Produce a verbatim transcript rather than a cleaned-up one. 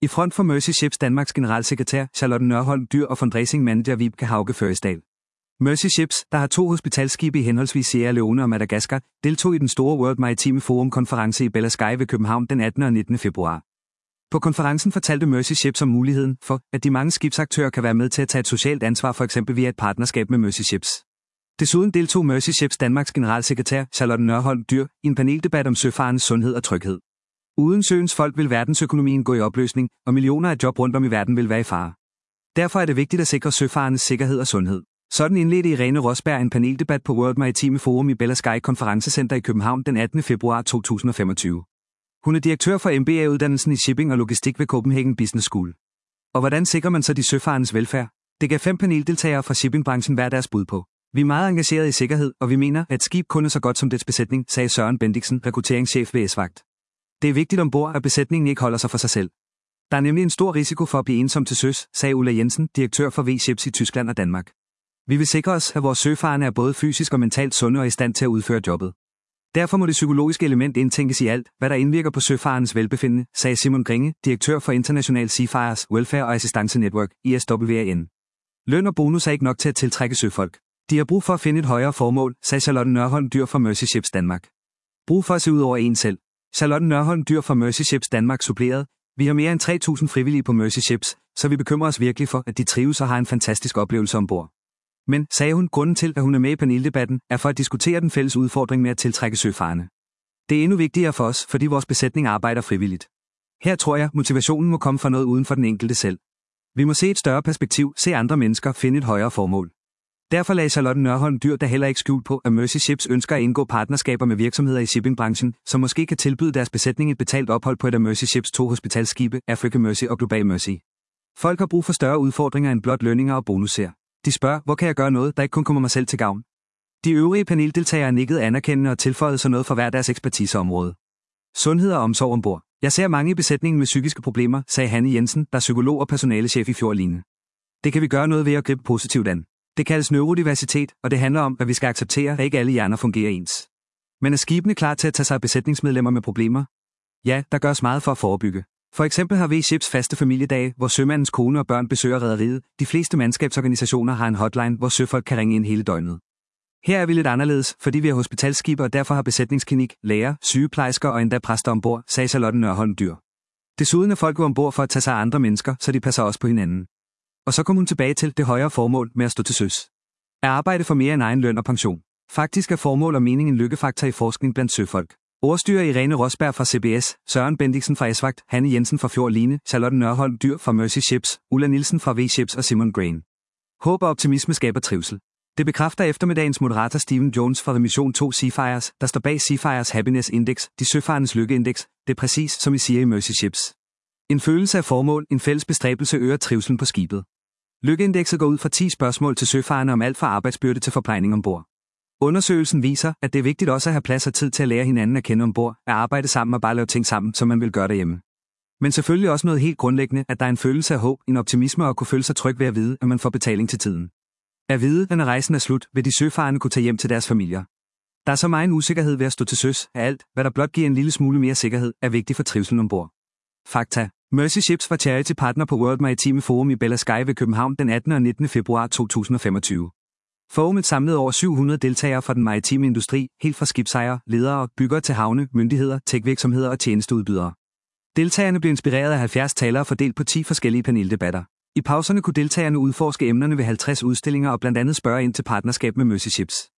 I front for Mercy Ships Danmarks generalsekretær Charlotte Nørholm Dyhr og fundraising manager Vibeke Hauge Føresdal. Mercy Ships, der har to hospitalskibe i henholdsvis Sierra Leone og Madagaskar, deltog i den store World Maritime Forum-konference i Bella Sky ved København den attende og nittende februar. På konferencen fortalte Mercy Ships om muligheden for, at de mange skibsaktører kan være med til at tage et socialt ansvar, for eksempel via et partnerskab med Mercy Ships. Desuden deltog Mercy Ships Danmarks generalsekretær Charlotte Nørholm Dyhr i en paneldebat om søfarendes sundhed og tryghed. Uden søens folk vil verdensøkonomien gå i opløsning, og millioner af job rundt om i verden vil være i fare. Derfor er det vigtigt at sikre søfarendes sikkerhed og sundhed. Sådan indledte Irene Rosberg en paneldebat på World Maritime Forum i Bella Sky Konferencecenter i København den attende februar to tusind og femogtyve. Hun er direktør for M B A-uddannelsen i shipping og logistik ved Copenhagen Business School. Og hvordan sikrer man så de søfarendes velfærd? Det gav fem paneldeltagere fra shippingbranchen hver deres bud på. Vi er meget engageret i sikkerhed, og vi mener, at skib kun er så godt som dets besætning, sagde Søren Bendiksen, rekrutteringschef ved Esvagt. Det er vigtigt ombord, at besætningen ikke holder sig for sig selv. Der er nemlig en stor risiko for at blive ensom til søs, sagde Ulla Jensen, direktør for V-Ships i Tyskland og Danmark. Vi vil sikre os, at vores søfarende er både fysisk og mentalt sunde og i stand til at udføre jobbet. Derfor må det psykologiske element indtænkes i alt, hvad der indvirker på søfarendes velbefindende, sagde Simon Gringe, direktør for International Seafarers Welfare og Assistance Network, I S W A N. Løn og bonus er ikke nok til at tiltrække søfolk. De har brug for at finde et højere formål, sagde Charlotte Nørholm Dyhr fra Mercy Ships Danmark. Brug for at se ud over en selv. Charlotte Nørholm Dyhr fra Mercy Ships Danmark supplerede: Vi har mere end tre tusind frivillige på Mercy Ships, så vi bekymrer os virkelig for, at de trives og har en fantastisk oplevelse ombord. Men, sagde hun, grunden til, at hun er med i paneldebatten, er for at diskutere den fælles udfordring med at tiltrække søfarende. Det er endnu vigtigere for os, fordi vores besætning arbejder frivilligt. Her tror jeg, motivationen må komme fra noget uden for den enkelte selv. Vi må se et større perspektiv, se andre mennesker, finde et højere formål. Derfor lagde Charlotte Nørholm Dyhr da heller ikke skjult på, at Mercy Ships ønsker at indgå partnerskaber med virksomheder i shippingbranchen, som måske kan tilbyde deres besætning et betalt ophold på et af Mercy Ships to hospitalskibe, Africa Mercy og Global Mercy. Folk har brug for større udfordringer end blot lønninger og bonusser. De spørger, hvor kan jeg gøre noget, der ikke kun kommer mig selv til gavn? De øvrige paneldeltagere nikkede anerkendende og tilføjede så noget fra hver deres ekspertiseområde. Sundhed og omsorg ombord. Jeg ser mange i besætningen med psykiske problemer, sagde Hanne Jensen, der er psykolog og personalechef i Fjord Line. Det kan vi gøre noget ved at gribe positivt an. Det kaldes neurodiversitet, og det handler om, at vi skal acceptere, at ikke alle hjerner fungerer ens. Men er skibene klar til at tage sig af besætningsmedlemmer med problemer? Ja, der gøres meget for at forebygge. For eksempel har V-Ships faste familiedage, hvor sømandens kone og børn besøger rederiet. De fleste mandskabsorganisationer har en hotline, hvor søfolk kan ringe ind hele døgnet. Her er vi lidt anderledes, fordi vi har hospitalskibe og derfor har besætningsklinik, læger, sygeplejersker og endda præster ombord, sagde Charlotte Nørholm Dyhr. Desuden er folk ombord for at tage sig af andre mennesker, så de passer også på hinanden. Og så kom hun tilbage til det højere formål med at stå til søs. At arbejde for mere end egen løn og pension. Faktisk er formål og mening en lykkefaktor i forskning blandt søfolk. Ordstyrer Irene Rosberg fra C B S, Søren Bendiksen fra Esvagt, Hanne Jensen fra Fjord Line, Charlotte Nørholm Dyhr fra Mercy Ships, Ulla Nielsen fra V-Ships og Simon Grain. Håb og optimisme skaber trivsel. Det bekræfter eftermiddagens moderator Steven Jones fra Mission to Seafarers, der står bag Seafarers Happiness Index, de søfarendes lykkeindeks. Det er præcis som I siger i Mercy Ships. En følelse af formål, en fælles bestræbelse øger trivselen på skibet. Lykkeindekset går ud fra ti spørgsmål til søfarende om alt fra arbejdsbyrde til forplejning ombord. Undersøgelsen viser, at det er vigtigt også at have plads og tid til at lære hinanden at kende ombord, at arbejde sammen og bare lave ting sammen, som man vil gøre derhjemme. Men selvfølgelig også noget helt grundlæggende, at der er en følelse af håb, en optimisme og at kunne føle sig tryg ved at vide, at man får betaling til tiden. At vide, at når rejsen er slut, vil de søfarende kunne tage hjem til deres familier. Der er så meget usikkerhed ved at stå til søs, at alt, hvad der blot giver en lille smule mere sikkerhed, er vigtigt for trivselen ombord. Fakta. Mercy Ships var charity partner på World Maritime Forum i Bella Sky ved København den attende og nittende februar to tusind og femogtyve. Forumet samlede over syv hundrede deltagere fra den maritime industri, helt fra skibsejere, ledere, byggere til havne, myndigheder, techvirksomheder og tjenesteudbydere. Deltagerne blev inspireret af halvfjerds talere fordelt på ti forskellige paneldebatter. I pauserne kunne deltagerne udforske emnerne ved halvtreds udstillinger og blandt andet spørge ind til partnerskab med Mercy Ships.